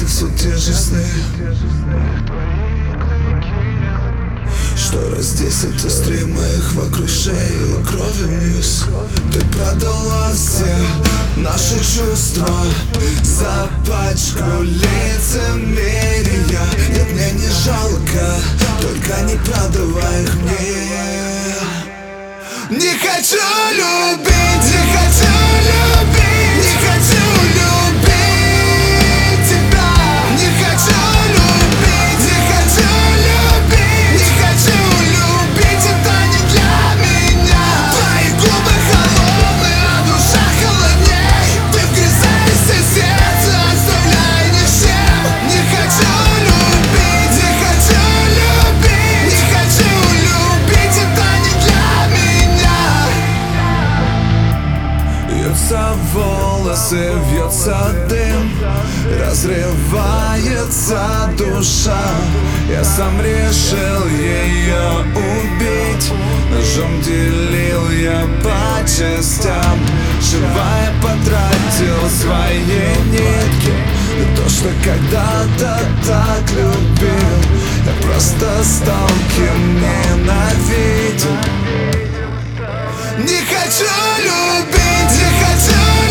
снятся все те же сны, что раз 10 острей моих вокруг шеи, крови вниз. Ты продала все наши чувства за пачку лицемерия. Нет, мне не жалко, только не продавай их мне. Не хочу любить, не хочу любить, не хочу любить тебя. Не хочу любить, не хочу любить, не хочу любить, это не для меня. Твои губы холодные, а душа холодней. Ты вгрызаешься в сердце, оставляя ни с чем. Не хочу любить, не хочу любить, не хочу любить, это не для меня. Вьются волосы, вьется дым, разрывается душа. Я сам решил ее убить, ножом делил я по частям. Живая потратил свои нитки на то, что когда-то так любил. Я просто стал кем ненавидел. Не хочу любить, не хочу